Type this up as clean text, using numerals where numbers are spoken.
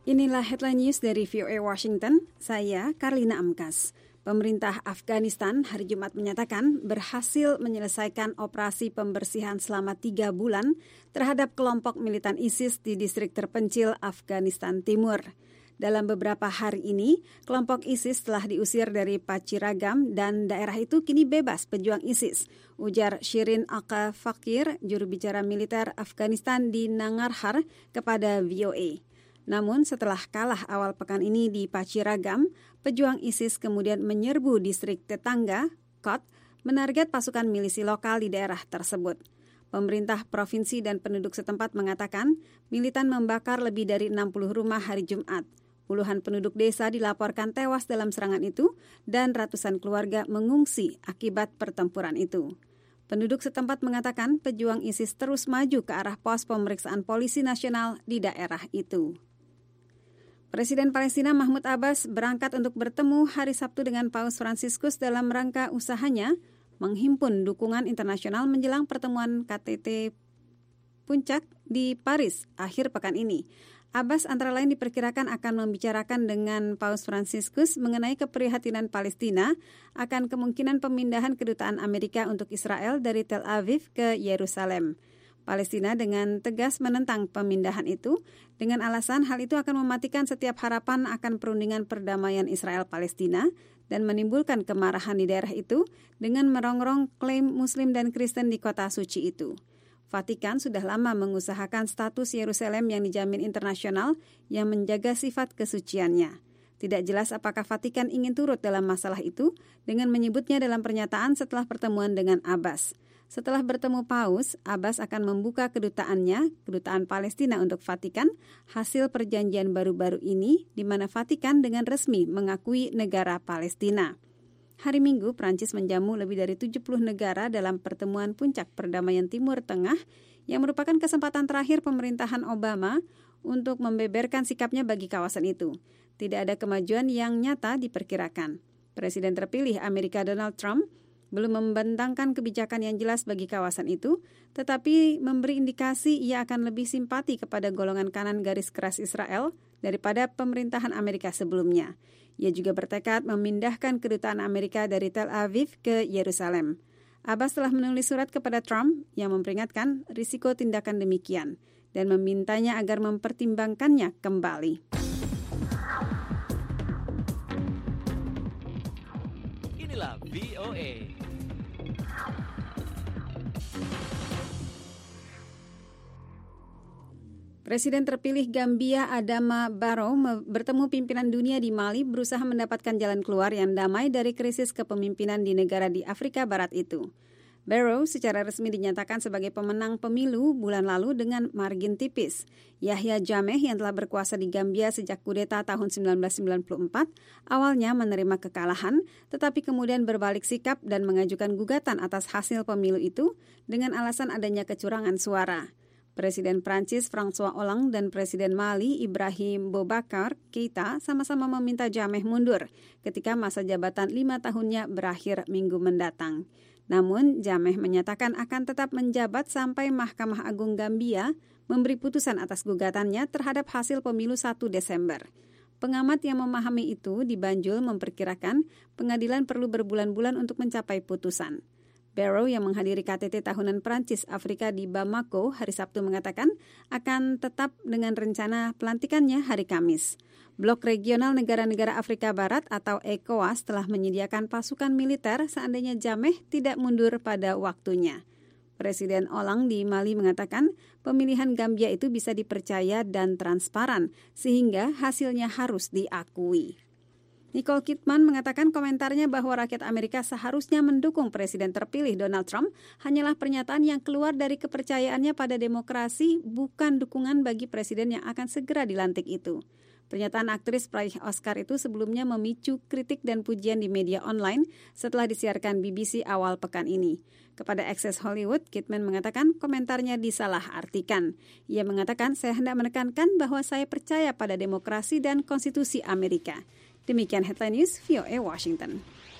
Inilah headline news dari VOA Washington, saya Karlina Amkas. Pemerintah Afghanistan hari Jumat menyatakan berhasil menyelesaikan operasi pembersihan selama 3 bulan terhadap kelompok militan ISIS di distrik terpencil Afghanistan Timur. Dalam beberapa hari ini, kelompok ISIS telah diusir dari Pachiragam dan daerah itu kini bebas pejuang ISIS, ujar Shirin Aka Fakir, juru bicara militer Afghanistan di Nangarhar kepada VOA. Namun setelah kalah awal pekan ini di Pachiragam, pejuang ISIS kemudian menyerbu distrik tetangga, Kot, menarget pasukan milisi lokal di daerah tersebut. Pemerintah provinsi dan penduduk setempat mengatakan militan membakar lebih dari 60 rumah hari Jumat. Puluhan penduduk desa dilaporkan tewas dalam serangan itu dan ratusan keluarga mengungsi akibat pertempuran itu. Penduduk setempat mengatakan pejuang ISIS terus maju ke arah pos pemeriksaan polisi nasional di daerah itu. Presiden Palestina Mahmud Abbas berangkat untuk bertemu hari Sabtu dengan Paus Fransiskus dalam rangka usahanya menghimpun dukungan internasional menjelang pertemuan KTT Puncak di Paris akhir pekan ini. Abbas antara lain diperkirakan akan membicarakan dengan Paus Fransiskus mengenai keprihatinan Palestina akan kemungkinan pemindahan kedutaan Amerika untuk Israel dari Tel Aviv ke Yerusalem. Palestina dengan tegas menentang pemindahan itu dengan alasan hal itu akan mematikan setiap harapan akan perundingan perdamaian Israel-Palestina dan menimbulkan kemarahan di daerah itu dengan merongrong klaim Muslim dan Kristen di kota suci itu. Vatikan sudah lama mengusahakan status Yerusalem yang dijamin internasional yang menjaga sifat kesuciannya. Tidak jelas apakah Vatikan ingin turut dalam masalah itu dengan menyebutnya dalam pernyataan setelah pertemuan dengan Abbas. Setelah bertemu Paus, Abbas akan membuka kedutaannya, kedutaan Palestina untuk Vatikan, hasil perjanjian baru-baru ini di mana Vatikan dengan resmi mengakui negara Palestina. Hari Minggu, Prancis menjamu lebih dari 70 negara dalam pertemuan puncak perdamaian Timur Tengah yang merupakan kesempatan terakhir pemerintahan Obama untuk membeberkan sikapnya bagi kawasan itu. Tidak ada kemajuan yang nyata diperkirakan. Presiden terpilih Amerika Donald Trump belum membentangkan kebijakan yang jelas bagi kawasan itu, tetapi memberi indikasi ia akan lebih simpati kepada golongan kanan garis keras Israel daripada pemerintahan Amerika sebelumnya. Ia juga bertekad memindahkan kedutaan Amerika dari Tel Aviv ke Yerusalem. Abbas telah menulis surat kepada Trump yang memperingatkan risiko tindakan demikian dan memintanya agar mempertimbangkannya kembali. Inilah VOA. Presiden terpilih Gambia Adama Barrow bertemu pimpinan dunia di Mali berusaha mendapatkan jalan keluar yang damai dari krisis kepemimpinan di negara di Afrika Barat itu. Barrow secara resmi dinyatakan sebagai pemenang pemilu bulan lalu dengan margin tipis. Yahya Jammeh yang telah berkuasa di Gambia sejak kudeta tahun 1994 awalnya menerima kekalahan, tetapi kemudian berbalik sikap dan mengajukan gugatan atas hasil pemilu itu dengan alasan adanya kecurangan suara. Presiden Prancis François Hollande dan Presiden Mali Ibrahim Boubacar Keïta sama-sama meminta Jammeh mundur ketika masa jabatan 5 tahunnya berakhir minggu mendatang. Namun, Jammeh menyatakan akan tetap menjabat sampai Mahkamah Agung Gambia memberi putusan atas gugatannya terhadap hasil pemilu 1 Desember. Pengamat yang memahami itu di Banjul memperkirakan pengadilan perlu berbulan-bulan untuk mencapai putusan. Barrow yang menghadiri KTT tahunan Prancis Afrika di Bamako hari Sabtu mengatakan akan tetap dengan rencana pelantikannya hari Kamis. Blok Regional Negara-Negara Afrika Barat atau ECOWAS telah menyediakan pasukan militer seandainya Jammeh tidak mundur pada waktunya. Presiden Hollande di Mali mengatakan pemilihan Gambia itu bisa dipercaya dan transparan sehingga hasilnya harus diakui. Nicole Kidman mengatakan komentarnya bahwa rakyat Amerika seharusnya mendukung Presiden terpilih Donald Trump hanyalah pernyataan yang keluar dari kepercayaannya pada demokrasi, bukan dukungan bagi presiden yang akan segera dilantik itu. Pernyataan aktris peraih Oscar itu sebelumnya memicu kritik dan pujian di media online setelah disiarkan BBC awal pekan ini. Kepada Access Hollywood, Kidman mengatakan komentarnya disalahartikan. Ia mengatakan, saya hendak menekankan bahwa saya percaya pada demokrasi dan konstitusi Amerika. Demikian headline news VOA Washington.